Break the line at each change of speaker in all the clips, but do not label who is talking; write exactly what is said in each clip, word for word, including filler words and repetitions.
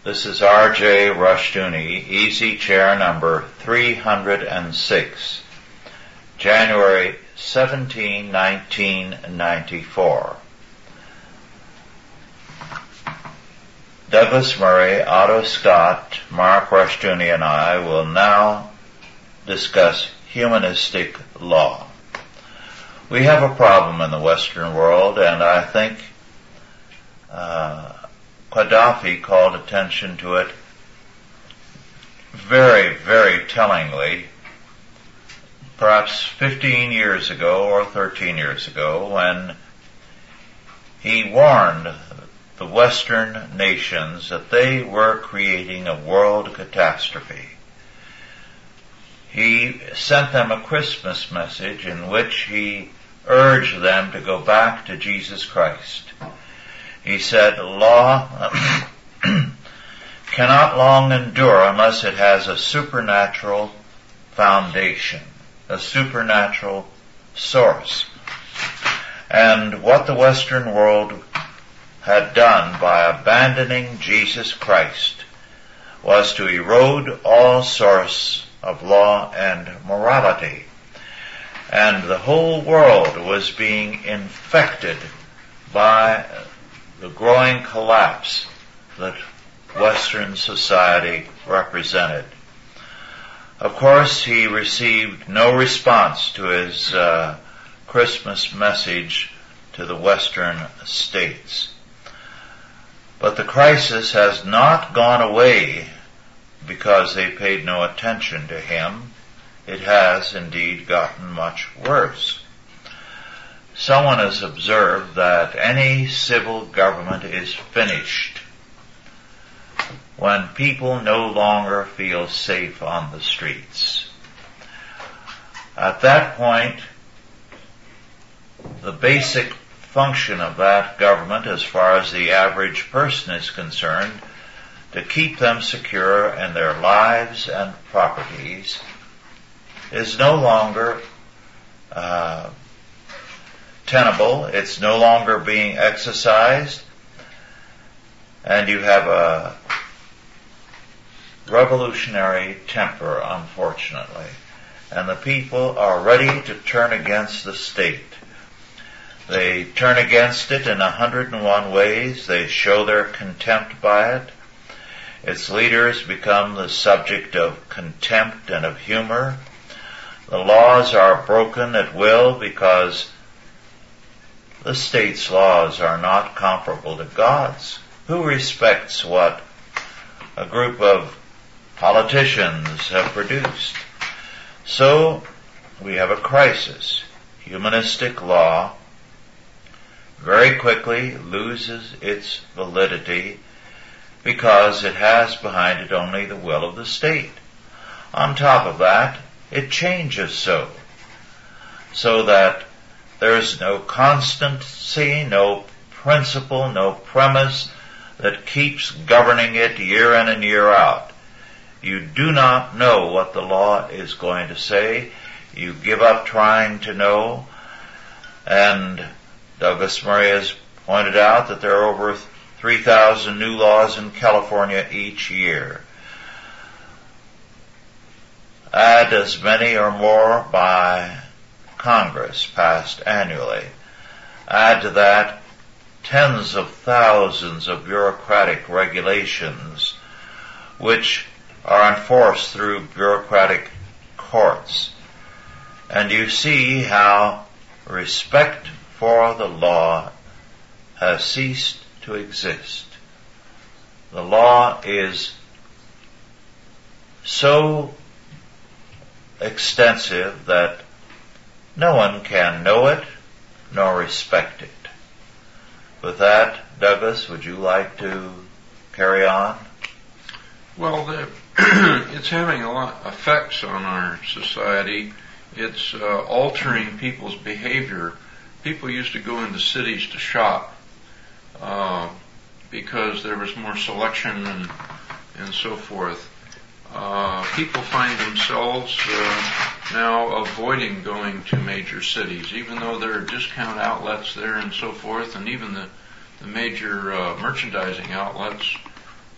This is R J Rushdoony, Easy Chair number three hundred six, January seventeenth, nineteen ninety-four. Douglas Murray, Otto Scott, Mark Rushdoony, and I will now discuss humanistic law. We have a problem in the Western world, and I think uh, Gaddafi called attention to it very, very tellingly, perhaps fifteen years ago or thirteen years ago, when he warned the Western nations that they were creating a world catastrophe. He sent them a Christmas message in which he urged them to go back to Jesus Christ. He said, law cannot long endure unless it has a supernatural foundation, a supernatural source. And what the Western world had done by abandoning Jesus Christ was to erode all source of law and morality. And the whole world was being infected by the growing collapse that Western society represented. Of course, he received no response to his uh, Christmas message to the Western states. But the crisis has not gone away because they paid no attention to him. It has indeed gotten much worse. Someone has observed that any civil government is finished when people no longer feel safe on the streets. At that point, the basic function of that government, as far as the average person is concerned, to keep them secure in their lives and properties, is no longer uh, tenable. It's no longer being exercised, and you have a revolutionary temper, unfortunately, and the people are ready to turn against the state. They turn against it in a hundred and one ways. They show their contempt by it. Its leaders become the subject of contempt and of humor. The laws are broken at will because the state's laws are not comparable to God's. Who respects what a group of politicians have produced? So we have a crisis. Humanistic law very quickly loses its validity because it has behind it only the will of the state. On top of that, it changes so, so that there's no constancy, no principle, no premise that keeps governing it year in and year out. You do not know what the law is going to say. You give up trying to know. And Douglas Murray has pointed out that there are over three thousand new laws in California each year. Add as many or more by Congress passed annually. Add to that tens of thousands of bureaucratic regulations which are enforced through bureaucratic courts. And you see how respect for the law has ceased to exist. The law is so extensive that no one can know it nor respect it. With that, Douglas, would you like to carry on?
Well, the, it's having a lot of effects on our society. It's uh, altering people's behavior. People used to go into cities to shop uh, because there was more selection and and so forth. Uh, people find themselves uh, now avoiding going to major cities, even though there are discount outlets there and so forth, and even the, the major uh, merchandising outlets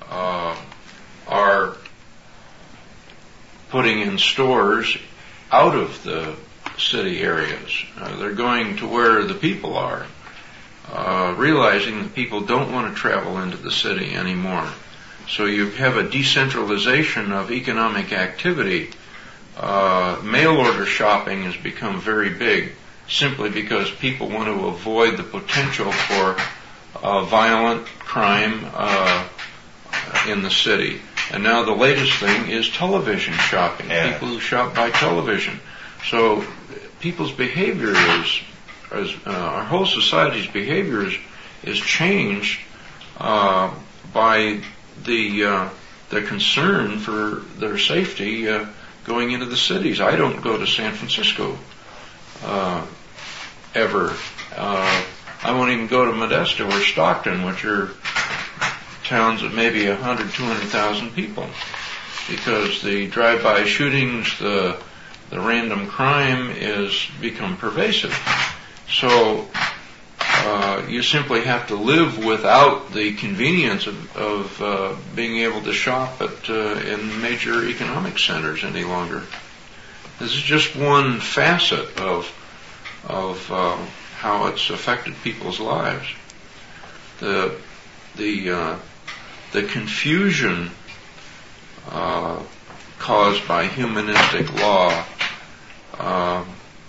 uh, are putting in stores out of the city areas. Uh, they're going to where the people are, uh, realizing that people don't want to travel into the city anymore. So you have a decentralization of economic activity. Uh, mail order shopping has become very big simply because people want to avoid the potential for uh, violent crime uh, in the city. And now the latest thing is television shopping. Yeah. People who shop by television. So people's behavior is, is uh, our whole society's behavior is, is changed uh, by the uh, the concern for their safety uh, going into the cities. I don't go to San Francisco uh, ever. Uh, I won't even go to Modesto or Stockton, which are towns of maybe one hundred, two hundred thousand people, because the drive-by shootings, the the random crime is become pervasive. So uh, you simply have to live without the convenience of, of uh, being able to shop at uh, in major economic centers any longer. This is just one facet of of uh, how it's affected people's lives. The the uh, the confusion uh, caused by humanistic law uh,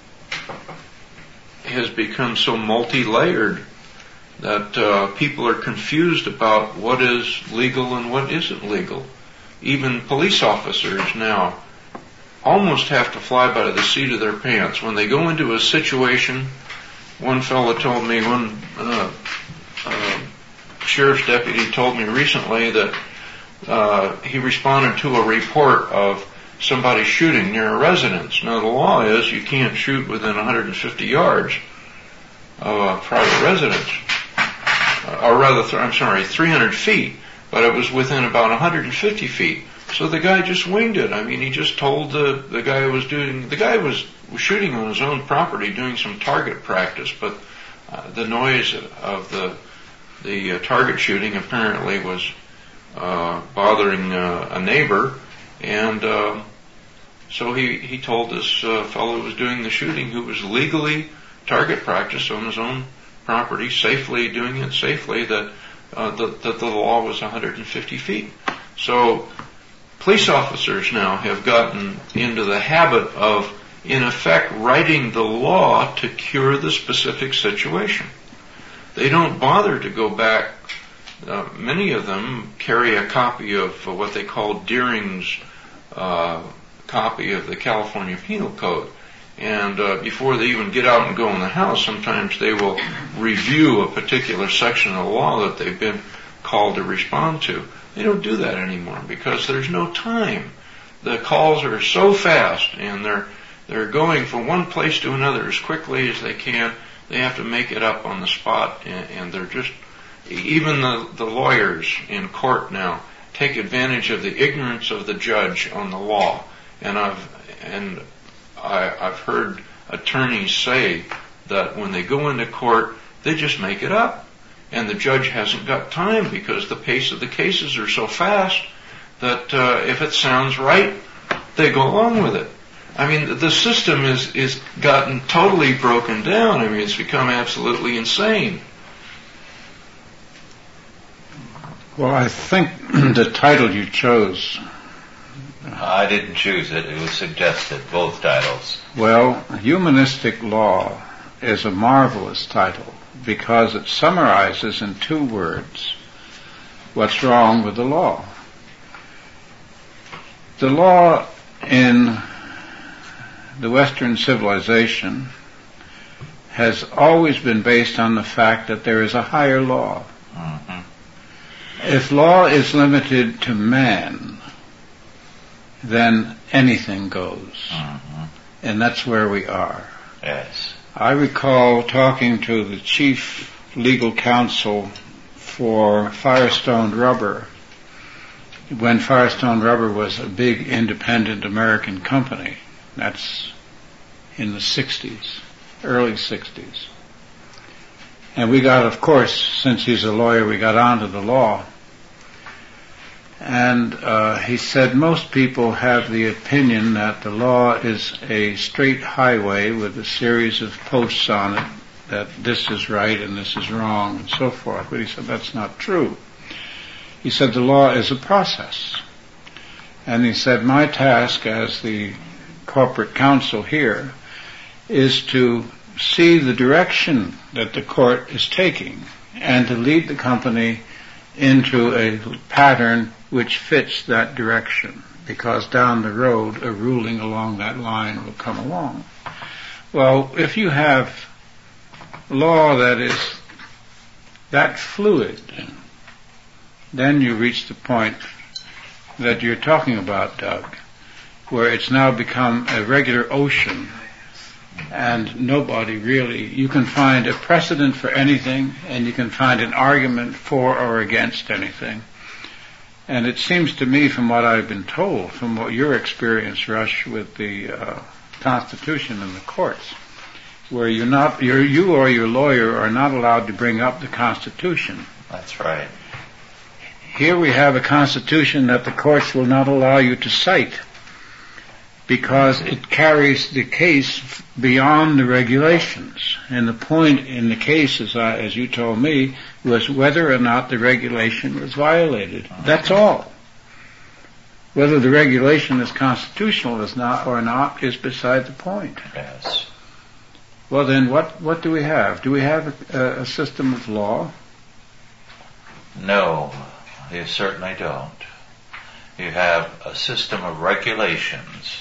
has become so multi-layered that uh, people are confused about what is legal and what isn't legal. Even police officers now almost have to fly by the seat of their pants. When they go into a situation, one fellow told me, one uh, uh, sheriff's deputy told me recently that uh, he responded to a report of somebody shooting near a residence. Now the law is you can't shoot within one hundred fifty yards of a private residence, uh, or rather, th- I'm sorry, three hundred feet, but it was within about one hundred fifty feet. So the guy just winged it. I mean, he just told the the guy who was doing, the guy was, was shooting on his own property, doing some target practice, but uh, the noise of the the uh, target shooting apparently was uh, bothering uh, a neighbor. And uh, so he, he told this uh, fellow who was doing the shooting, who was legally target practice on his own property, safely doing it safely, that uh, the, that the law was one hundred fifty feet. So police officers now have gotten into the habit of, in effect, writing the law to cure the specific situation. They don't bother to go back. Uh, many of them carry a copy of uh, what they call Deering's uh, copy of the California Penal Code. And uh, before they even get out and go in the house, sometimes they will review a particular section of the law that they've been called to respond to. They don't do that anymore because there's no time. The calls are so fast, and they're they're going from one place to another as quickly as they can. They have to make it up on the spot, and, and they're just, even the, the lawyers in court now take advantage of the ignorance of the judge on the law. And I've and I, I've heard attorneys say that when they go into court, they just make it up, and the judge hasn't got time because the pace of the cases are so fast that uh, if it sounds right, they go along with it. I mean, the system is is gotten totally broken down. I mean, it's become absolutely insane.
Well, I think the title you chose...
I didn't choose it. It was suggested, both titles.
Well, Humanistic Law is a marvelous title because it summarizes in two words what's wrong with the law. The law in the Western civilization has always been based on the fact that there is a higher law.
Mm-hmm.
If law is limited to man, then anything goes.
Mm-hmm.
And that's where we are.
Yes.
I recall talking to the chief legal counsel for Firestone Rubber when Firestone Rubber was a big independent American company. That's in the sixties, early sixties. And we got, of course, since he's a lawyer, we got onto the law. And uh, he said most people have the opinion that the law is a straight highway with a series of posts on it, that this is right and this is wrong and so forth. But he said that's not true. He said the law is a process. And he said my task as the corporate counsel here is to see the direction that the court is taking and to lead the company into a pattern which fits that direction, because down the road a ruling along that line will come along. Well, if you have law that is that fluid, then you reach the point that you're talking about, Doug, where it's now become a regular ocean and nobody really, you can find a precedent for anything and you can find an argument for or against anything. And it seems to me, from what I've been told, from what your experience, Rush, with the uh, Constitution and the courts, where you're not, you're, you or your lawyer are not allowed to bring up the Constitution.
That's right.
Here we have a Constitution that the courts will not allow you to cite because it carries the case beyond the regulations. And the point in the case, as, I, as you told me, was whether or not the regulation was violated. That's all. Whether the regulation is constitutional is not or not is beside the point.
Yes.
Well then, what, what do we have? Do we have a, a system of law?
No, you certainly don't. You have a system of regulations.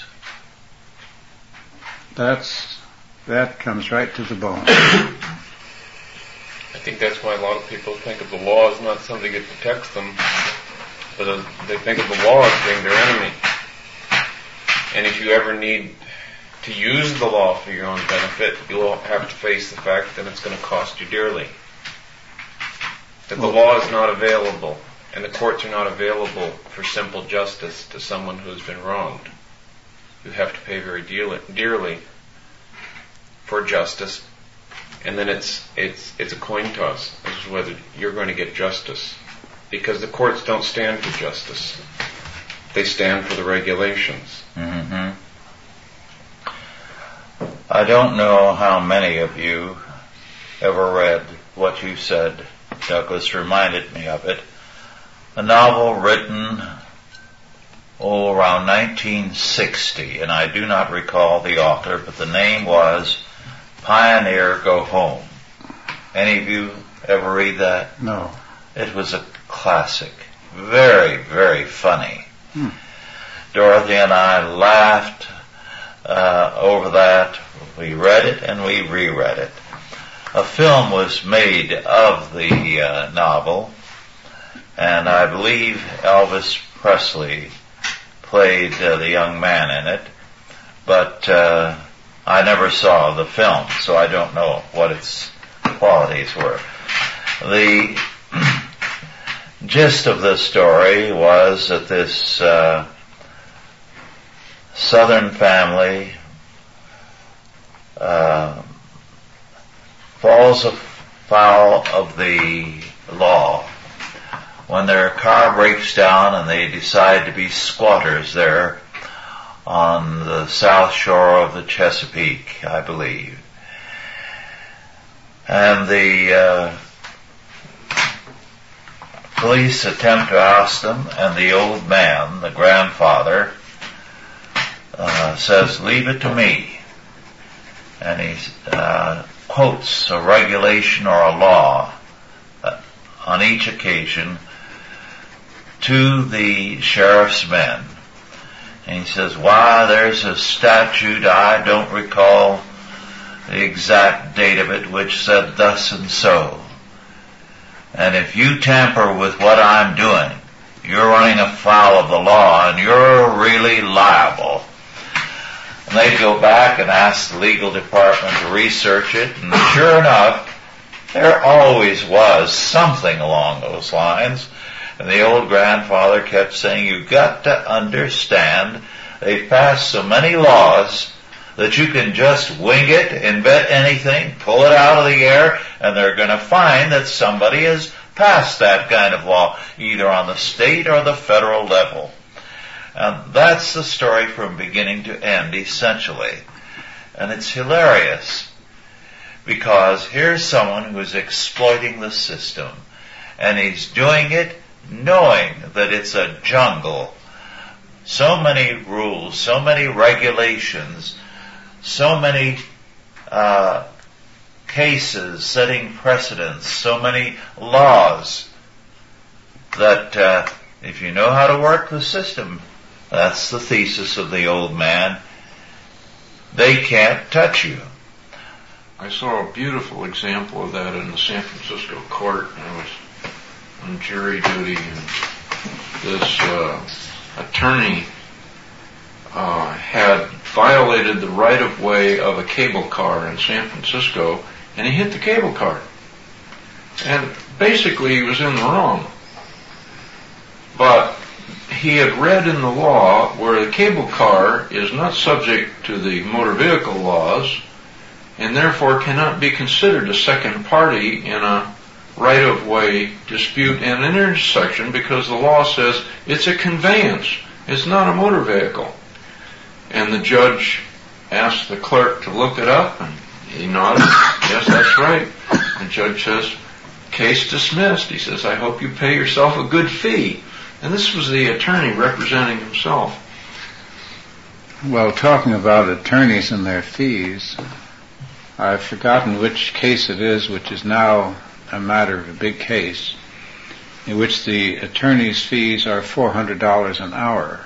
That's, that comes right to the bone.
I think that's why a lot of people think of the law as not something that protects them, but as they think of the law as being their enemy. And if you ever need to use the law for your own benefit, you'll have to face the fact that it's going to cost you dearly. That the law is not available, and the courts are not available for simple justice to someone who's been wronged. You have to pay very dearly for justice, and then it's it's it's a coin toss as to whether you're going to get justice, because the courts don't stand for justice; they stand for the regulations.
Mm-hmm. I don't know how many of you ever read what you said. Douglas reminded me of it. A novel written, oh, around nineteen sixty, and I do not recall the author, but the name was Pioneer Go Home. Any of you ever read that?
No.
It was a classic. Very, very funny.
Hmm.
Dorothy and I laughed uh, over that. We read it and we reread it. A film was made of the uh, novel, and I believe Elvis Presley played uh, the young man in it, but uh, I never saw the film, so I don't know what its qualities were. The gist of the story was that this uh, Southern family uh, falls afoul of the law when their car breaks down and they decide to be squatters there on the south shore of the Chesapeake, I believe. And the uh, police attempt to oust them, and the old man, the grandfather, uh, says, "Leave it to me." And he uh, quotes a regulation or a law uh, on each occasion to the sheriff's men. And he says, "Why, there's a statute, I don't recall the exact date of it, which said thus and so. And if you tamper with what I'm doing, you're running afoul of the law and you're really liable." And they'd go back and ask the legal department to research it, and sure enough, there always was something along those lines. And the old grandfather kept saying, "You've got to understand, they've passed so many laws that you can just wing it, invent anything, pull it out of the air, and they're going to find that somebody has pass that kind of law, either on the state or the federal level. And that's the story from beginning to end, essentially. And it's hilarious, because here's someone who is exploiting the system, and he's doing it knowing that it's a jungle. So many rules, so many regulations, so many uh, cases setting precedents, so many laws, that uh, if you know how to work the system, that's the thesis of the old man, they can't touch you.
I saw a beautiful example of that in the San Francisco court. I was on jury duty, and this uh, attorney uh, had violated the right-of-way of a cable car in San Francisco, and he hit the cable car. And basically he was in the wrong. But he had read in the law where the cable car is not subject to the motor vehicle laws, and therefore cannot be considered a second party in a right-of-way dispute in an intersection, because the law says it's a conveyance, it's not a motor vehicle. And the judge asked the clerk to look it up, and he nodded, yes, that's right. The judge says, case dismissed. He says, I hope you pay yourself a good fee. And this was the attorney representing himself.
Well, talking about attorneys and their fees, I've forgotten which case it is, which is now a matter of a big case, in which the attorney's fees are four hundred dollars an hour.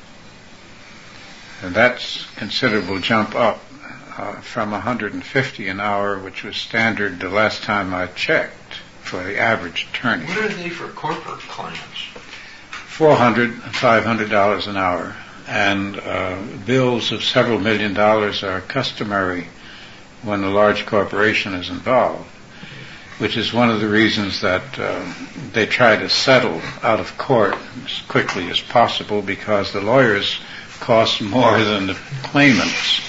And that's a considerable jump up uh, from one hundred fifty dollars an hour, which was standard the last time I checked for the average attorney.
What are they for corporate clients?
four hundred dollars, five hundred dollars an hour. And uh, bills of several million dollars are customary when a large corporation is involved, which is one of the reasons that uh, they try to settle out of court as quickly as possible, because the lawyers cost more than the claimants.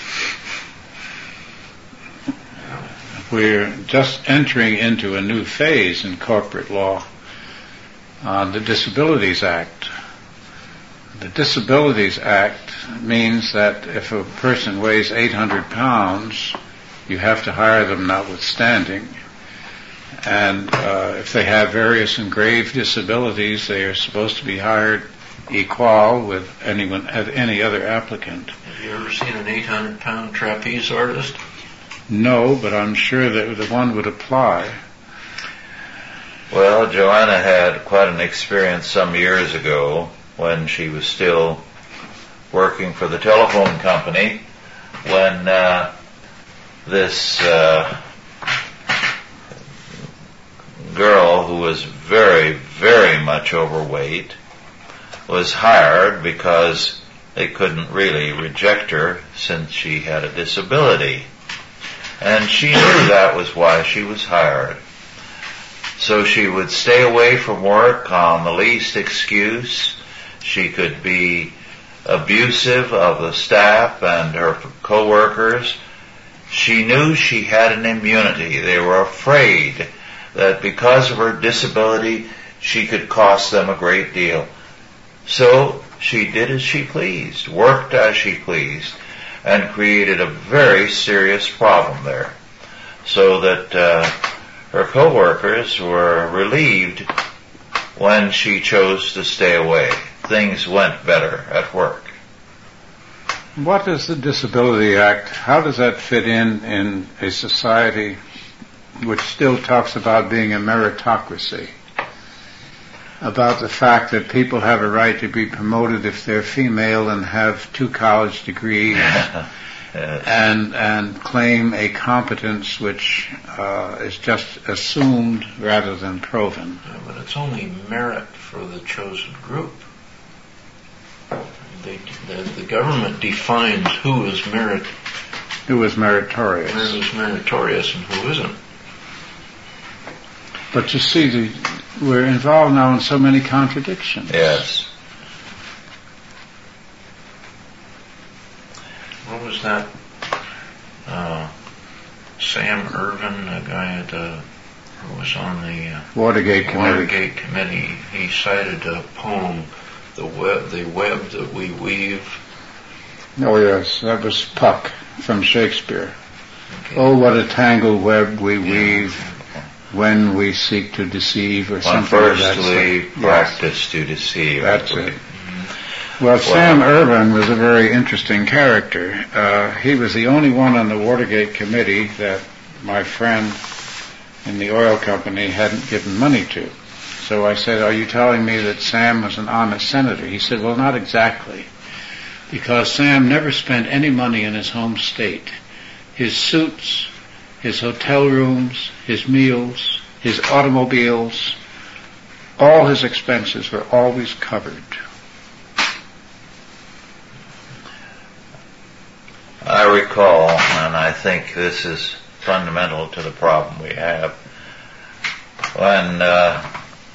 We're just entering into a new phase in corporate law on the Disabilities Act. The Disabilities Act means that if a person weighs eight hundred pounds, you have to hire them notwithstanding. And uh, if they have various and grave disabilities, they are supposed to be hired equal with anyone, any other applicant.
Have you ever seen an eight hundred pound trapeze artist?
No, but I'm sure that the one would apply.
Well, Joanna had quite an experience some years ago when she was still working for the telephone company, when uh, this uh, girl who was very, very much overweight was hired because they couldn't really reject her since she had a disability. And she knew that was why she was hired. So she would stay away from work on the least excuse. She could be abusive of the staff and her co-workers. She knew she had an immunity. They were afraid that because of her disability, she could cost them a great deal. So she did as she pleased, worked as she pleased, and created a very serious problem there. So that uh, her co-workers were relieved when she chose to stay away. Things went better at work.
What does the Disability Act, how does that fit in in a society which still talks about being a meritocracy? About the fact that people have a right to be promoted if they're female and have two college degrees yes. and and claim a competence which uh, is just assumed rather than proven.
Yeah, but it's only merit for the chosen group. They, the, the government defines who is merit,
who is meritorious,
who is meritorious, and who isn't.
But you see, the, we're involved now in so many contradictions.
Yes.
What was that? Uh, Sam Irvin, a guy at uh, who was on the uh,
Watergate Committee.
Watergate Committee, he cited a poem, "The web, the web that we weave."
Oh yes, that was Puck from Shakespeare.
Okay.
Oh, what a tangled web we
Yeah.
weave when we seek to deceive, or
When
something like
first
that.
we
Yes.
practice to deceive.
That's it. Well, Sam Ervin was a very interesting character. Uh, he was the only one on the Watergate Committee that my friend in the oil company hadn't given money to. So I said, "Are you telling me that Sam was an honest senator?" He said, "Well, not exactly, because Sam never spent any money in his home state. His suits, his hotel rooms, his meals, his automobiles, all his expenses were always covered."
I recall, and I think this is fundamental to the problem we have, when uh,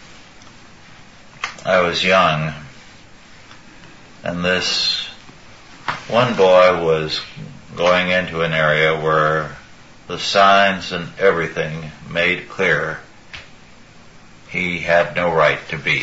I was young, and this one boy was going into an area where the signs and everything made clear he had no right to be.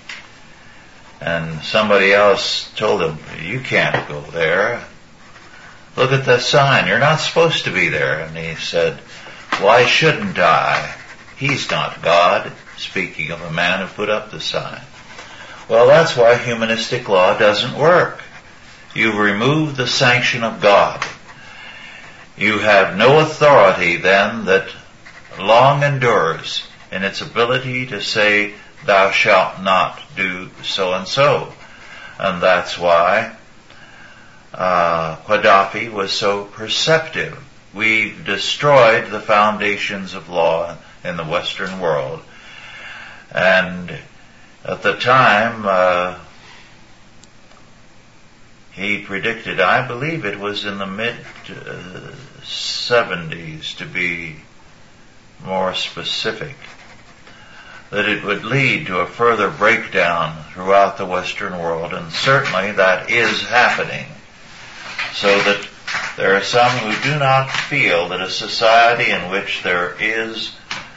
And somebody else told him, "You can't go there. Look at the sign. You're not supposed to be there." And he said, "Why shouldn't I? He's not God," speaking of a man who put up the sign. Well, that's why humanistic law doesn't work. You've removed the sanction of God. You have no authority then that long endures in its ability to say, "Thou shalt not do so and so." And that's why Uh, Gaddafi was so perceptive. We've destroyed the foundations of law in the Western world. And at the time, uh, he predicted, I believe it was in the mid uh, seventies to be more specific, that it would lead to a further breakdown throughout the Western world, and certainly that is happening. So that there are some who do not feel that a society in which there is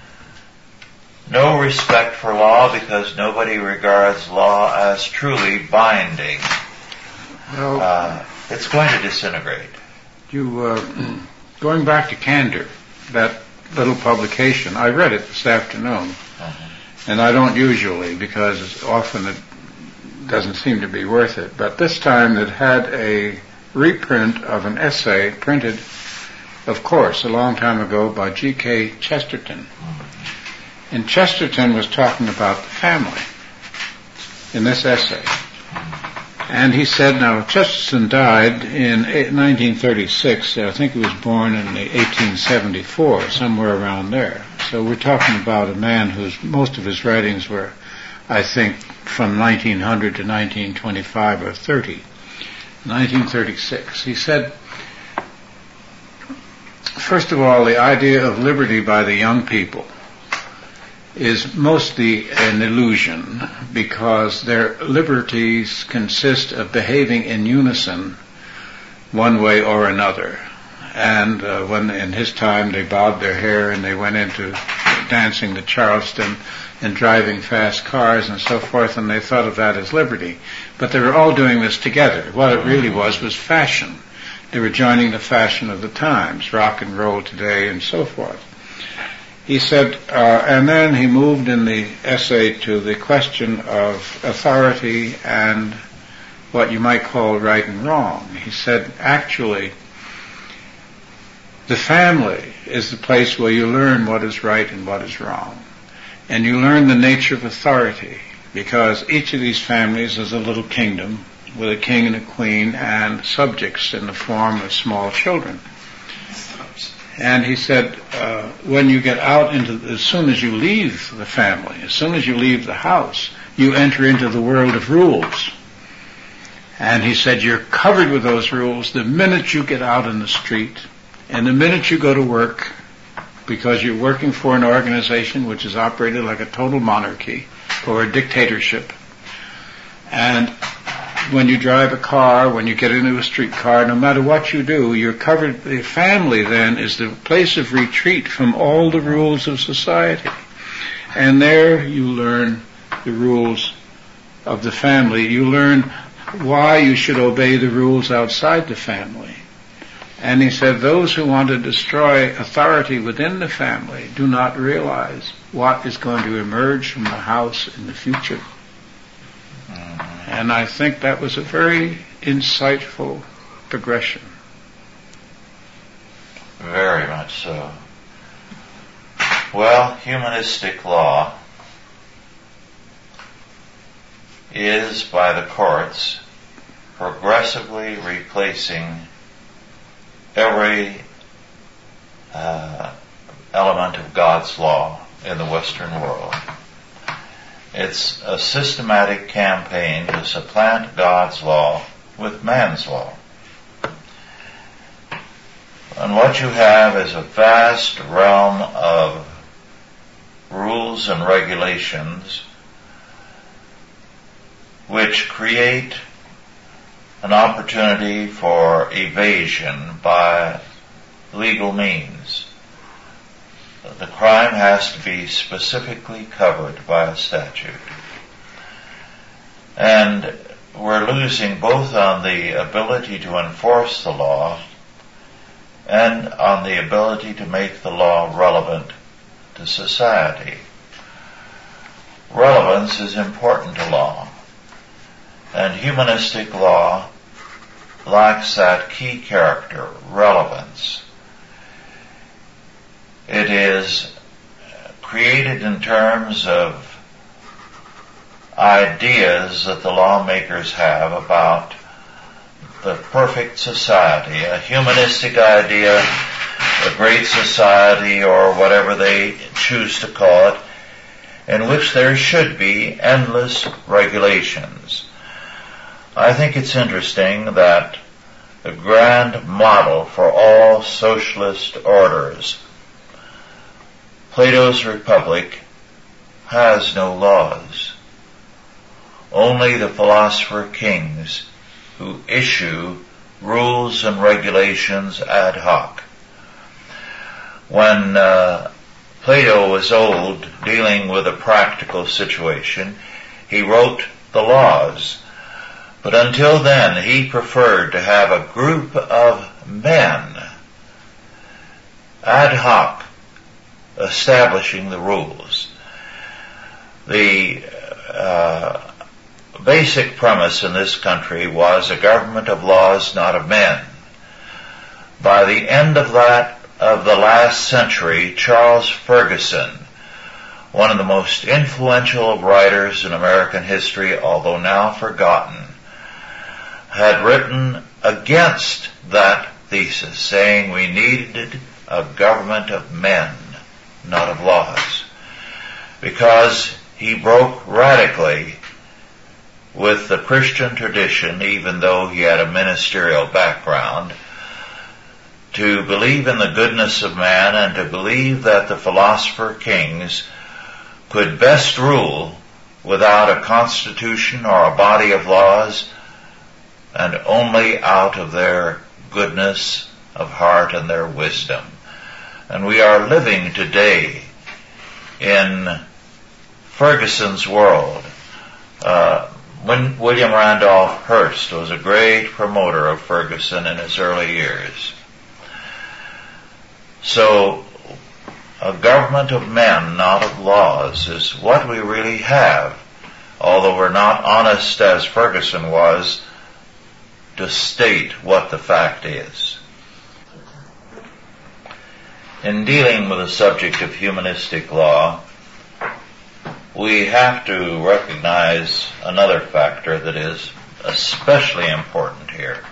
no respect for law because nobody regards law as truly binding,
Well,
uh, it's going to disintegrate.
you uh, going back to Candor, that little publication, I read it this afternoon,
Uh-huh.
and I don't usually, because often it doesn't seem to be worth it, but this time it had a reprint of an essay printed, of course, a long time ago by G K Chesterton. And Chesterton was talking about the family in this essay. And he said, now, Chesterton died in nineteen thirty-six. I think he was born in eighteen seventy-four, somewhere around there. So we're talking about a man whose most of his writings were, I think, from nineteen hundred to nineteen twenty-five or thirty. nineteen thirty-six. He said, first of all, the idea of liberty by the young people is mostly an illusion, because their liberties consist of behaving in unison one way or another. And uh, when in his time they bobbed their hair and they went into dancing to Charleston and driving fast cars and so forth, and they thought of that as liberty. But they were all doing this together. What it really was was fashion. They were joining the fashion of the times, rock and roll today and so forth. He said, uh, and then he moved in the essay to the question of authority and what you might call right and wrong. He said, actually, the family is the place where you learn what is right and what is wrong. And you learn the nature of authority, because each of these families is a little kingdom with a king and a queen and subjects in the form of small children. And he said, uh, when you get out into, as soon as you leave the family, as soon as you leave the house, you enter into the world of rules. And he said, you're covered with those rules the minute you get out in the street, and the minute you go to work, because you're working for an organization which is operated like a total monarchy or a dictatorship. And when you drive a car, when you get into a streetcar, no matter what you do, you're covered. The family then is the place of retreat from all the rules of society. And there you learn the rules of the family. You learn why you should obey the rules outside the family. And he said those who want to destroy authority within the family do not realize what is going to emerge from the house in the future. And I think that was a very insightful progression.
Very much so. Well, humanistic law is, by the courts, progressively replacing every uh, element of God's law in the Western world. It's a systematic campaign to supplant God's law with man's law. And what you have is a vast realm of rules and regulations which create an opportunity for evasion by legal means. The crime has to be specifically covered by a statute. And we're losing both on the ability to enforce the law and on the ability to make the law relevant to society. Relevance is important to law, and humanistic law lacks that key character, relevance. It is created in terms of ideas that the lawmakers have about the perfect society, a humanistic idea, a great society, or whatever they choose to call it, in which there should be endless regulations. I think it's interesting that the grand model for all socialist orders, Plato's Republic, has no laws. Only the philosopher kings who issue rules and regulations ad hoc. When uh, Plato was old, dealing with a practical situation, he wrote the laws. But until then, he preferred to have a group of men ad hoc establishing the rules. The uh, basic premise in this country was a government of laws, not of men. By the end of that, of the last century, Charles Ferguson, one of the most influential writers in American history, although now forgotten, had written against that thesis, saying we needed a government of men, not of laws, because he broke radically with the Christian tradition, even though he had a ministerial background, to believe in the goodness of man and to believe that the philosopher kings could best rule without a constitution or a body of laws, and only out of their goodness of heart and their wisdom. And we are living today in Ferguson's world. Uh, when William Randolph Hearst was a great promoter of Ferguson in his early years. So, a government of men, not of laws, is what we really have, although we're not honest as Ferguson was to state what the fact is. In dealing with the subject of humanistic law, we have to recognize another factor that is especially important here.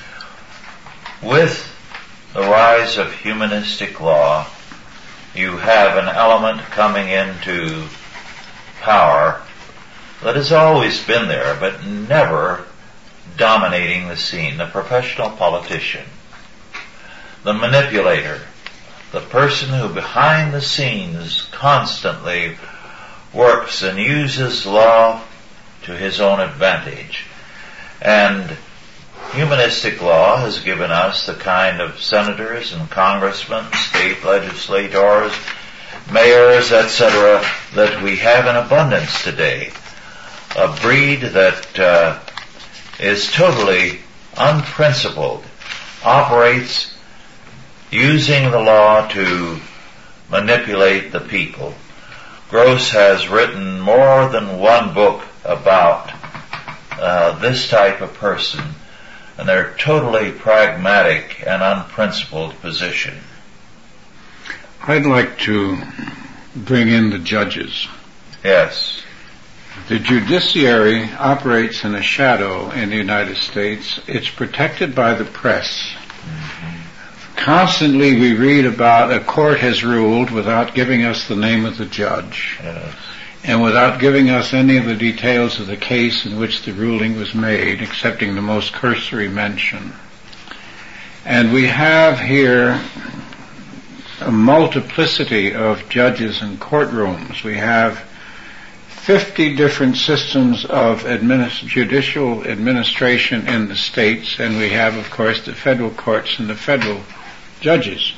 With the rise of humanistic law, you have an element coming into power that has always been there, but never dominating the scene, the professional politician, the manipulator, the person who behind the scenes constantly works and uses law to his own advantage. And humanistic law has given us the kind of senators and congressmen, state legislators, mayors, et cetera, that we have in abundance today. A breed that uh, is totally unprincipled, operates using the law to manipulate the people. Gross has written more than one book about uh, this type of person, and their totally pragmatic and unprincipled position.
I'd like to bring in the judges.
Yes.
The judiciary operates in a shadow in the United States. It's protected by the press. Mm-hmm. Constantly we read about a court has ruled without giving us the name of the judge.
Yes.
And without giving us any of the details of the case in which the ruling was made, excepting the most cursory mention. And we have here a multiplicity of judges and courtrooms. We have fifty different systems of administ- judicial administration in the states, and we have, of course, the federal courts and the federal judges.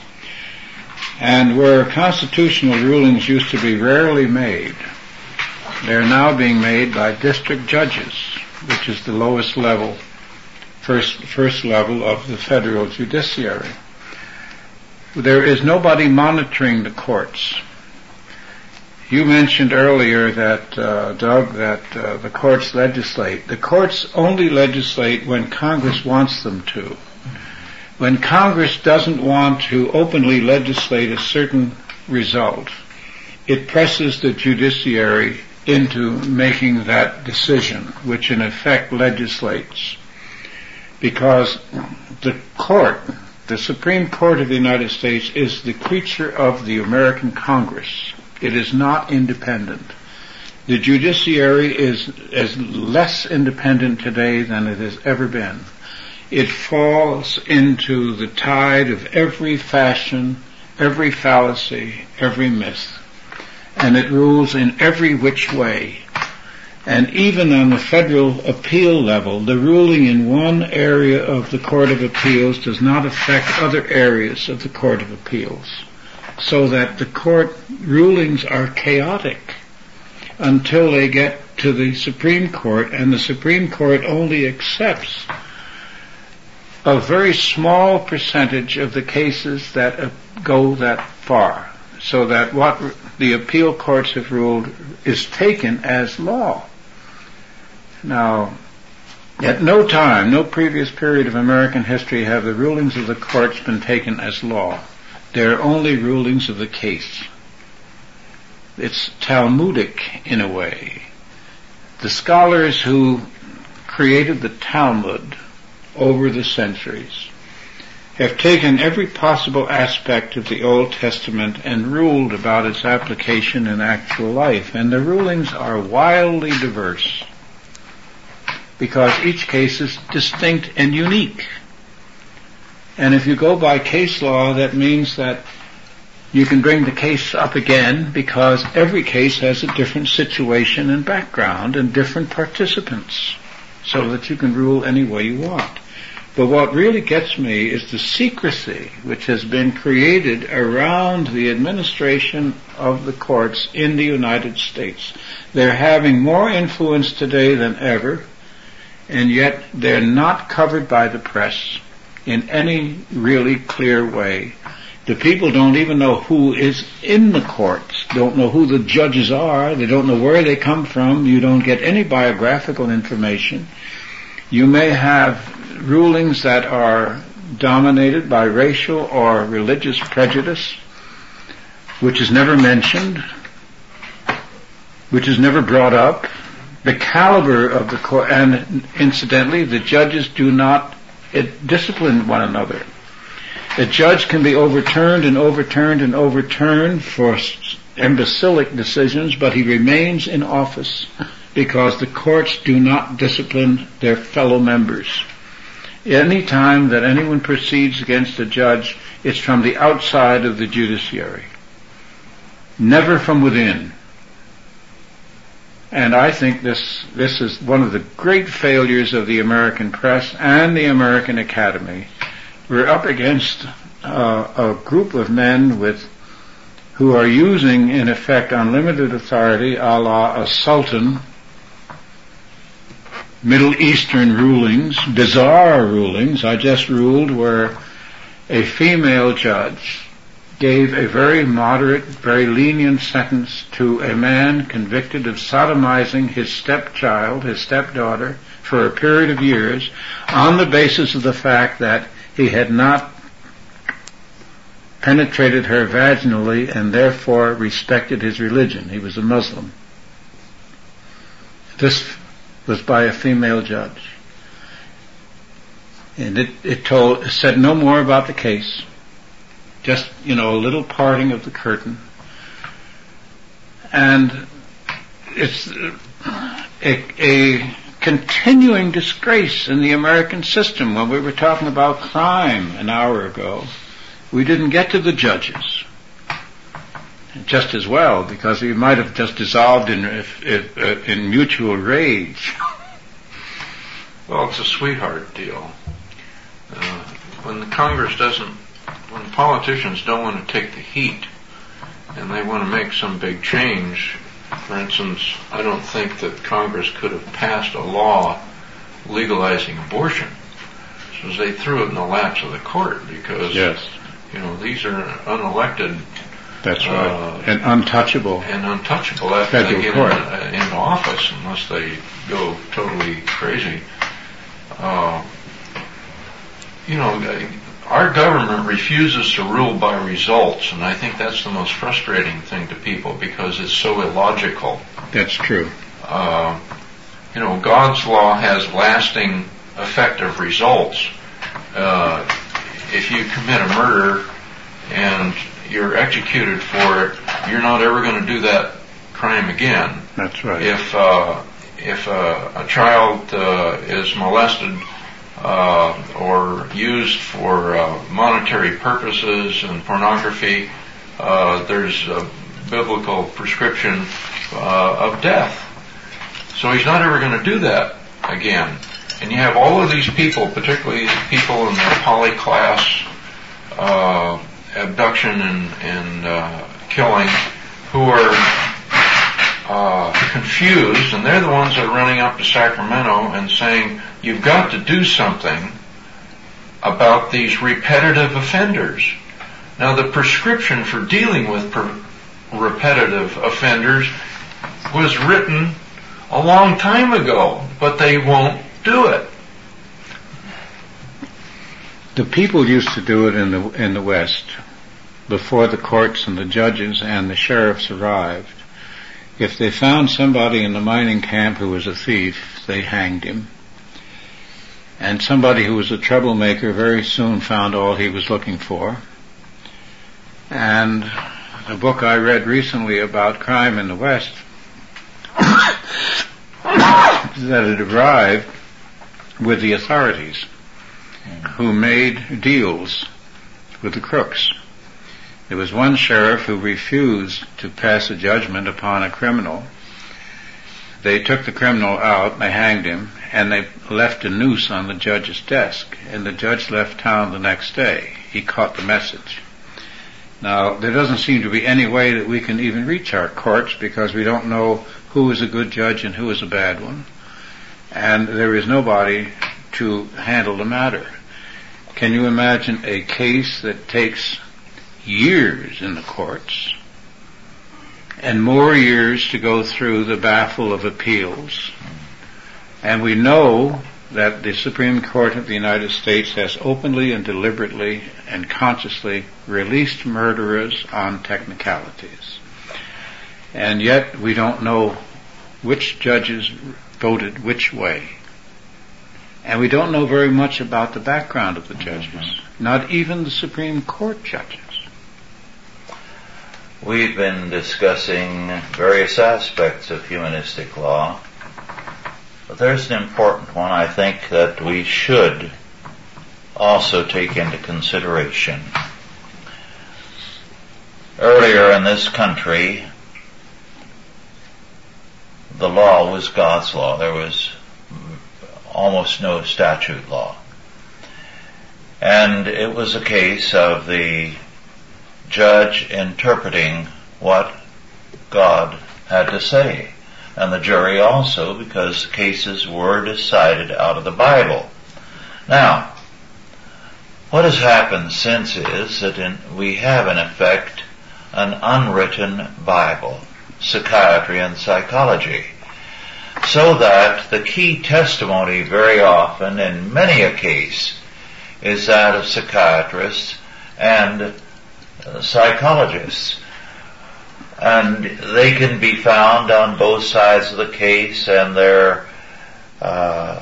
And where constitutional rulings used to be rarely made, they're now being made by district judges, which is the lowest level, first, first level of the federal judiciary. There is nobody monitoring the courts. You mentioned earlier that, uh, Doug, that uh, the courts legislate. The courts only legislate when Congress wants them to. When Congress doesn't want to openly legislate a certain result, it presses the judiciary into making that decision, which in effect legislates. Because the court, the Supreme Court of the United States, is the creature of the American Congress. It is not independent. The judiciary is as less independent today than it has ever been. It falls into the tide of every fashion, every fallacy, every myth. And it rules in every which way. And even on the federal appeal level, the ruling in one area of the Court of Appeals does not affect other areas of the Court of Appeals. So that the court rulings are chaotic until they get to the Supreme Court, and the Supreme Court only accepts a very small percentage of the cases that go that far, so that what the appeal courts have ruled is taken as law. Now, at no time, no previous period of American history have the rulings of the courts been taken as law. They're only rulings of the case. It's Talmudic in a way. The scholars who created the Talmud over the centuries have taken every possible aspect of the Old Testament and ruled about its application in actual life. And the rulings are wildly diverse because each case is distinct and unique. And if you go by case law, that means that you can bring the case up again because every case has a different situation and background and different participants, so that you can rule any way you want. But what really gets me is the secrecy which has been created around the administration of the courts in the United States. They're having more influence today than ever, and yet they're not covered by the press in any really clear way. The people don't even know who is in the courts, don't know who the judges are, they don't know where they come from, you don't get any biographical information. You may have rulings that are dominated by racial or religious prejudice, which is never mentioned, which is never brought up. The caliber of the court, and incidentally, the judges do not It disciplined one another. A judge can be overturned and overturned and overturned for imbecilic decisions, but he remains in office because the courts do not discipline their fellow members. Any time that anyone proceeds against a judge, it's from the outside of the judiciary, never from within. And I think this this is one of the great failures of the American press and the American Academy. We're up against uh, a group of men with who are using, in effect, unlimited authority, a la a sultan, Middle Eastern rulings, bizarre rulings. I just ruled where a female judge gave a very moderate, very lenient sentence to a man convicted of sodomizing his stepchild, his stepdaughter, for a period of years on the basis of the fact that he had not penetrated her vaginally and therefore respected his religion. He was a Muslim. This was by a female judge. And it, it told, it said no more about the case. Just, you know, a little parting of the curtain. And it's a, a continuing disgrace in the American system. When we were talking about crime an hour ago, we didn't get to the judges. Just as well, because we might have just dissolved in, if, if, uh, in mutual rage.
Well, it's a sweetheart deal. Uh, when the Congress doesn't, when politicians don't want to take the heat and they want to make some big change, for instance, I don't think that Congress could have passed a law legalizing abortion. So they threw it in the laps of the court because,
yes.
you know, these are unelected.
That's right.
Uh,
and untouchable.
And untouchable after
Federal
they get
court.
into, into office, unless they go totally crazy. Uh, you know, our government refuses to rule by results, and I think that's the most frustrating thing to people because it's so illogical.
That's true.
Uh, you know, God's law has lasting, effective results. Uh, if you commit a murder and you're executed for it, you're not ever going to do that crime again.
That's right.
If uh, if uh, a child uh, is molested uh, or used for uh, monetary purposes and pornography, uh, there's a biblical prescription uh, of death. So he's not ever going to do that again. And you have all of these people, particularly people in the poly-class uh, abduction and, and uh, killing, who are uh, confused, and they're the ones that are running up to Sacramento and saying, you've got to do something about these repetitive offenders. Now, the prescription for dealing with per- repetitive offenders was written a long time ago, but they won't do it.
The people used to do it in the in the West before the courts and the judges and the sheriffs arrived. If they found somebody in the mining camp who was a thief, they hanged him. And somebody who was a troublemaker very soon found all he was looking for. And the book I read recently about crime in the West, that it arrived with the authorities who made deals with the crooks. There was one sheriff who refused to pass a judgment upon a criminal. They took the criminal out, they hanged him, and they left a noose on the judge's desk. And the judge left town the next day. He caught the message. Now, there doesn't seem to be any way that we can even reach our courts because we don't know who is a good judge and who is a bad one. And there is nobody to handle the matter. Can you imagine a case that takes years in the courts and more years to go through the baffle of appeals? And we know that the Supreme Court of the United States has openly and deliberately and consciously released murderers on technicalities. And yet we don't know which judges voted which way. And we don't know very much about the background of the judges, mm-hmm. not even the Supreme Court judges.
We've been discussing various aspects of humanistic law, but there's an important one I think that we should also take into consideration. Earlier in this country, the law was God's law. There was almost no statute law. And it was a case of the judge interpreting what God had to say. And the jury also, because cases were decided out of the Bible. Now, what has happened since is that in, we have in effect an unwritten Bible, psychiatry and psychology, so that the key testimony very often, in many a case, is that of psychiatrists and uh, psychologists. And they can be found on both sides of the case, and their uh,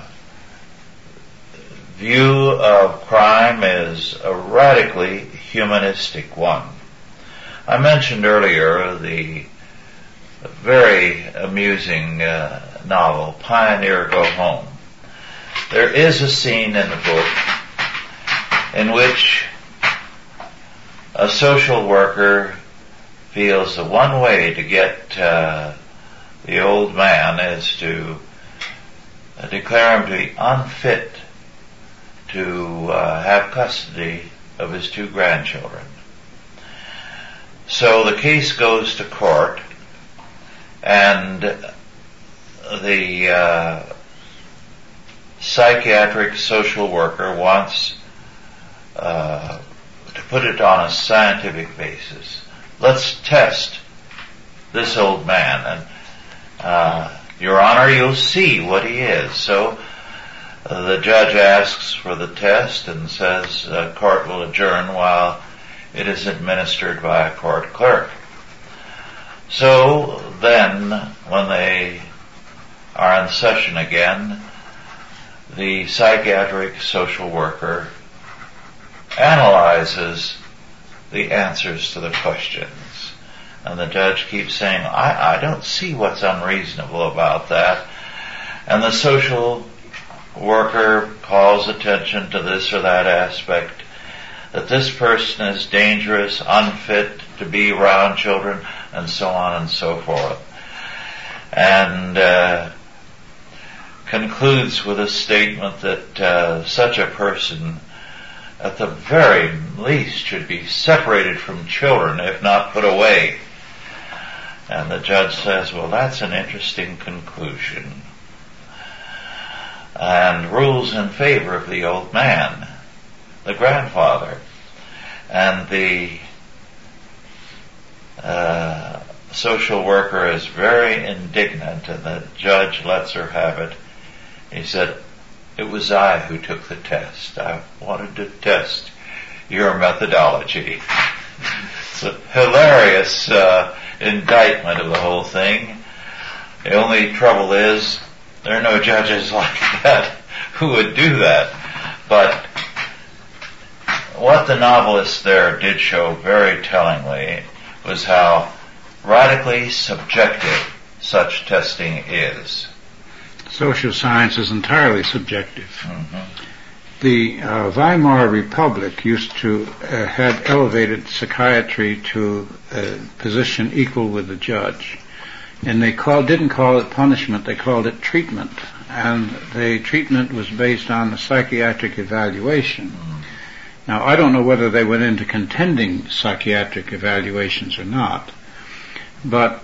view of crime is a radically humanistic one. I mentioned earlier the very amusing uh, novel, Pioneer Go Home. There is a scene in the book in which a social worker feels the one way to get uh, the old man is to uh, declare him to be unfit to uh, have custody of his two grandchildren. So the case goes to court, and the uh, psychiatric social worker wants uh, to put it on a scientific basis. Let's test this old man, and uh, Your Honor, you'll see what he is. So uh, the judge asks for the test and says uh, court will adjourn while it is administered by a court clerk. So then, when they are in session again, the psychiatric social worker analyzes the answers to the questions. And the judge keeps saying, I, I don't see what's unreasonable about that. And the social worker calls attention to this or that aspect, that this person is dangerous, unfit to be around children, and so on and so forth. And uh, concludes with a statement that uh, such a person at the very least should be separated from children, if not put away. And the judge says, well, that's an interesting conclusion, and rules in favor of the old man, the grandfather. And the uh, social worker is very indignant, and the judge lets her have it. He said, it was I who took the test. I wanted to test your methodology. It's a hilarious uh, indictment of the whole thing. The only trouble is there are no judges like that who would do that. But what the novelist there did show very tellingly was how radically subjective such testing is.
Social science is entirely subjective.
Mm-hmm.
The uh, Weimar Republic used to uh, had elevated psychiatry to a position equal with the judge, and they called didn't call it punishment; they called it treatment. And the treatment was based on a psychiatric evaluation. Mm-hmm. Now, I don't know whether they went into contending psychiatric evaluations or not, but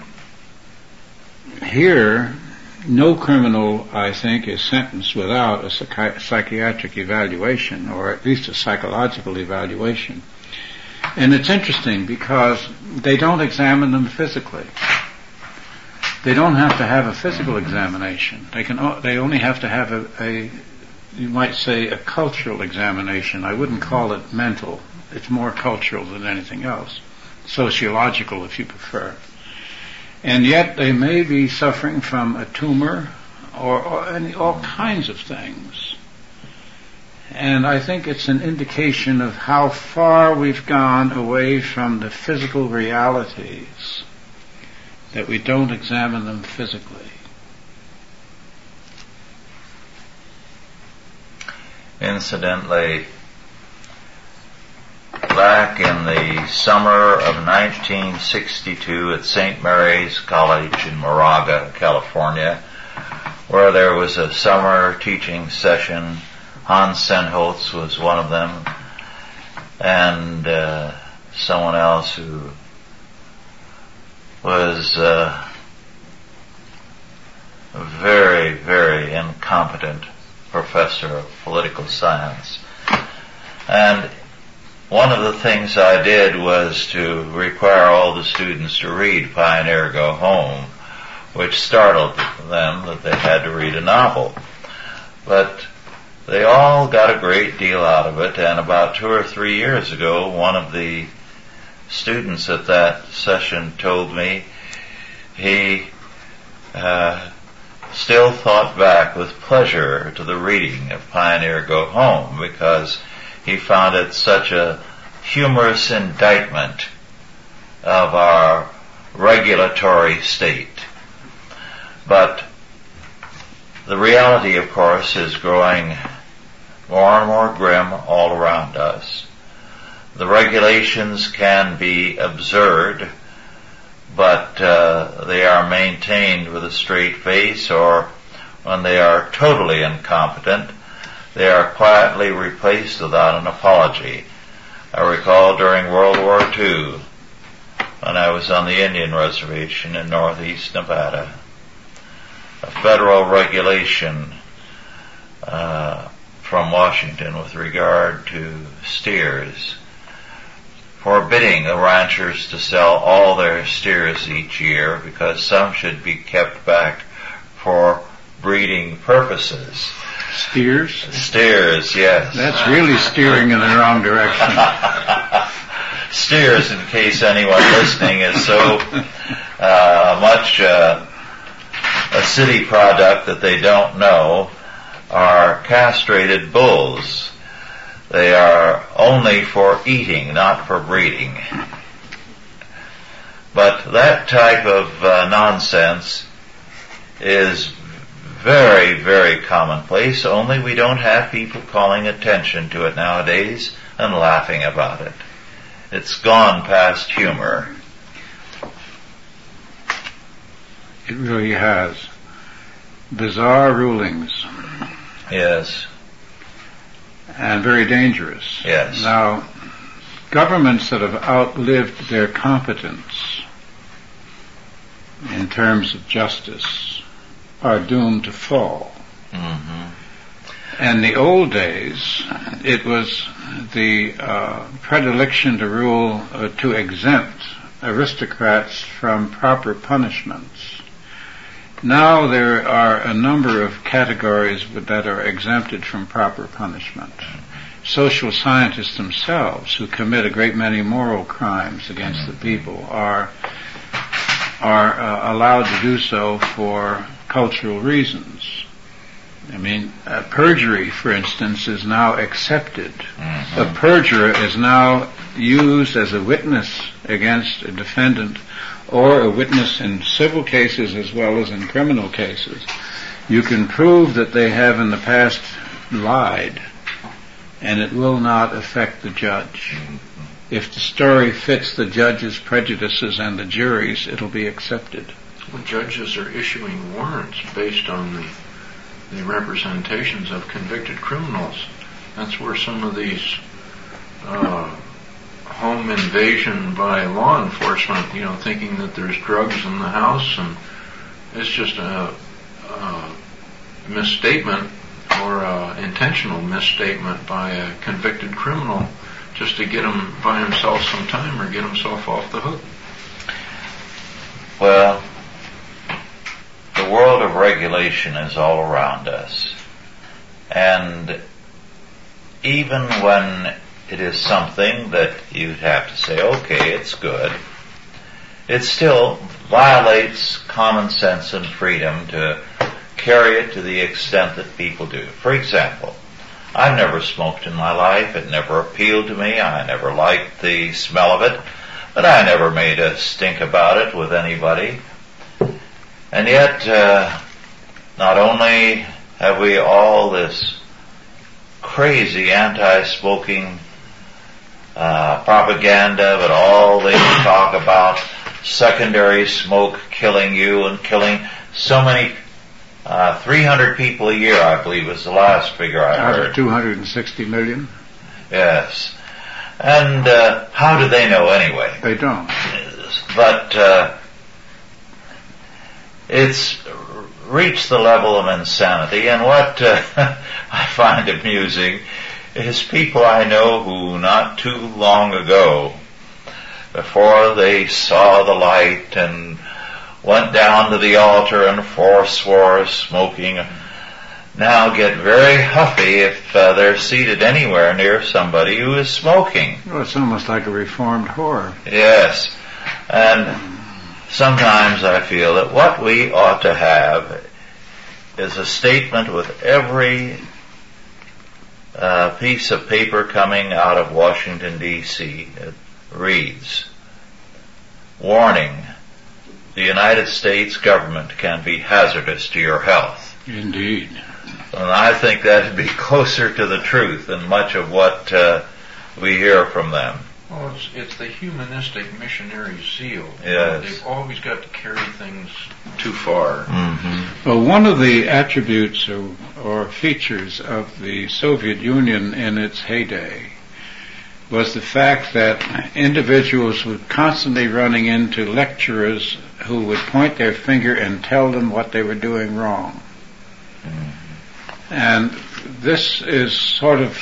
here, no criminal, I think, is sentenced without a psychi- psychiatric evaluation, or at least a psychological evaluation. And it's interesting because they don't examine them physically. They don't have to have a physical examination. They can. O- they only have to have a, a, you might say, a cultural examination. I wouldn't call it mental. It's more cultural than anything else. Sociological, if you prefer. And yet they may be suffering from a tumor or, or any, all kinds of things. And I think it's an indication of how far we've gone away from the physical realities, that we don't examine them physically.
Incidentally, back back in the summer of nineteen sixty-two at Saint Mary's College in Moraga, California, where there was a summer teaching session. Hans Senholz was one of them, and uh, someone else who was uh, a very, very incompetent professor of political science. And one of the things I did was to require all the students to read Pioneer Go Home, which startled them that they had to read a novel. But they all got a great deal out of it, and about two or three years ago, one of the students at that session told me he uh, still thought back with pleasure to the reading of Pioneer Go Home because he found it such a humorous indictment of our regulatory state. But the reality, of course, is growing more and more grim all around us. The regulations can be absurd, but uh, they are maintained with a straight face, or when they are totally incompetent, they are quietly replaced without an apology. I recall during World War Two, when I was on the Indian Reservation in northeast Nevada, a federal regulation uh, from Washington with regard to steers, forbidding the ranchers to sell all their steers each year because some should be kept back for breeding purposes.
Steers?
Steers, yes.
That's really steering in the wrong direction.
Steers, in case anyone listening is so uh, much uh, a city product that they don't know, are castrated bulls. They are only for eating, not for breeding. But that type of uh, nonsense is very, very commonplace, only we don't have people calling attention to it nowadays and laughing about it. It's gone past humor.
It really has. Bizarre rulings.
Yes.
And very dangerous.
Yes.
Now, governments that have outlived their competence in terms of justice are doomed to fall.
Mm-hmm.
In the old days, it was the uh, predilection to rule, uh, to exempt aristocrats from proper punishments. Now there are a number of categories that are exempted from proper punishment. Social scientists themselves, who commit a great many moral crimes against the people, are are uh, allowed to do so for cultural reasons. I mean, uh, perjury, for instance, is now accepted.
Mm-hmm.
A perjurer is now used as a witness against a defendant, or a witness in civil cases as well as in criminal cases. You can prove that they have in the past lied, and it will not affect the judge. If the story fits the judge's prejudices and the jury's, it'll be accepted.
Well, judges are issuing warrants based on the, the representations of convicted criminals. That's where some of these uh, home invasion by law enforcement, you know, thinking that there's drugs in the house, and it's just a, a misstatement or a intentional misstatement by a convicted criminal just to get him by himself some time or get himself off the hook.
Well, the world of regulation is all around us. And even when it is something that you'd have to say, okay, it's good, it still violates common sense and freedom to carry it to the extent that people do. For example, I've never smoked in my life. It never appealed to me. I never liked the smell of it. But I never made a stink about it with anybody. And yet, uh, not only have we all this crazy anti-smoking uh, propaganda, but all they talk about secondary smoke killing you and killing so many, uh, three hundred people a year, I believe was the last figure I
Out
heard.
of two hundred sixty million?
Yes. And, uh, how do they know anyway?
They don't.
But, uh, it's reached the level of insanity, and what uh, I find amusing is people I know who not too long ago, before they saw the light and went down to the altar and forswore smoking, now get very huffy if uh, they're seated anywhere near somebody who is smoking.
Well, it's almost like a reformed whore.
Yes. And sometimes I feel that what we ought to have is a statement with every uh, piece of paper coming out of Washington, D C It reads, "Warning, the United States government can be hazardous to your health."
Indeed.
And I think that would be closer to the truth than much of what uh, we hear from them.
Well, it's, it's the humanistic missionary zeal.
Yes.
They've always got to carry things too far.
Mm-hmm.
Well, one of the attributes or, or features of the Soviet Union in its heyday was the fact that individuals were constantly running into lecturers who would point their finger and tell them what they were doing wrong.
Mm-hmm.
And this is sort of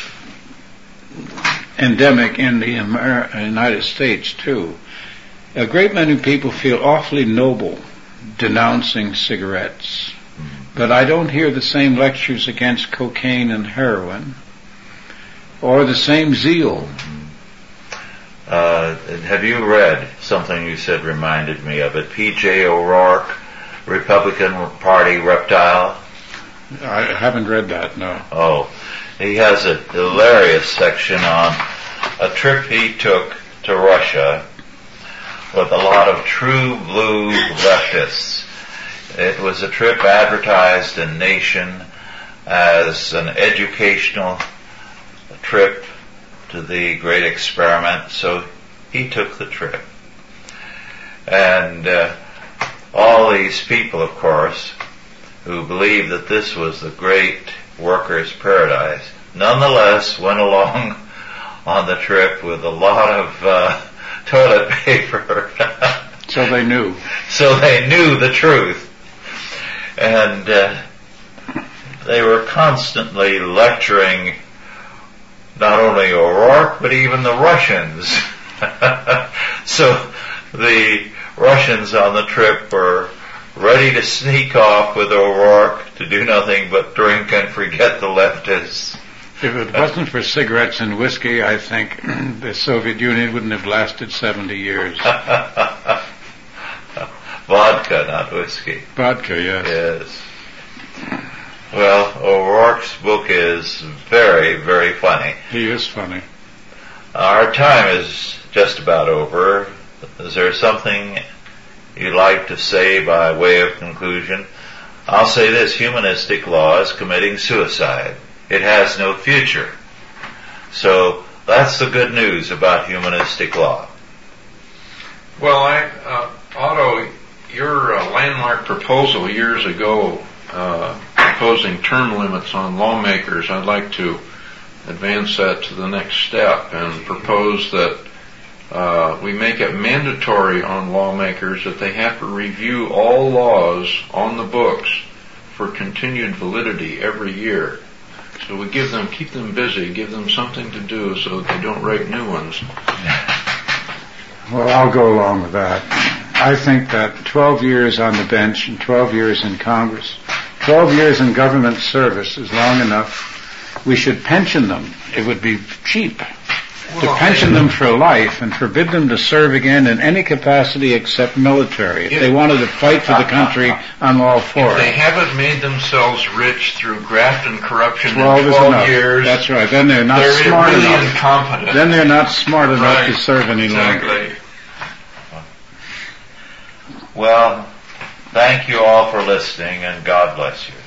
endemic in the Amer- United States too. A great many people feel awfully noble denouncing cigarettes, but I don't hear the same lectures against cocaine and heroin, or the same zeal.
Uh, have you read something you said reminded me of it? P J O'Rourke, Republican Party reptile?
I haven't read that, no.
Oh, he has a hilarious section on a trip he took to Russia with a lot of true blue leftists. It was a trip advertised in Nation as an educational trip to the great experiment, so he took the trip. And uh, all these people, of course, who believed that this was the great workers' paradise, nonetheless went along on the trip with a lot of uh, toilet paper.
So they knew.
So they knew the truth. And uh, they were constantly lecturing not only O'Rourke, but even the Russians. So the Russians on the trip were ready to sneak off with O'Rourke to do nothing but drink and forget the leftists.
If it wasn't for cigarettes and whiskey, I think the Soviet Union wouldn't have lasted seventy years.
Vodka, not whiskey.
Vodka, yes.
Yes. Well, O'Rourke's book is very, very funny.
He is funny.
Our time is just about over. Is there something you'd like to say by way of conclusion? I'll say this: humanistic law is committing suicide. It has no future. So that's the good news about humanistic law.
Well, I, uh, Otto, your uh, landmark proposal years ago, uh, proposing term limits on lawmakers, I'd like to advance that to the next step and propose that Uh, we make it mandatory on lawmakers that they have to review all laws on the books for continued validity every year. So we give them, keep them busy, give them something to do so that they don't write new ones.
Well, I'll go along with that. I think that twelve years on the bench and twelve years in Congress, twelve years in government service is long enough. We should pension them. It would be cheap. To
Well,
pension them for life and forbid them to serve again in any capacity except military. If they wanted to fight for the country, I'm all for
If they
it.
haven't made themselves rich through graft and corruption
Twelve
in
is
twelve
enough.
years,
That's right. Then they're not
they're
smart
really
enough.
incompetent.
Then they're not smart enough
Right.
to serve any longer.
Exactly.
Well, thank you all for listening, and God bless you.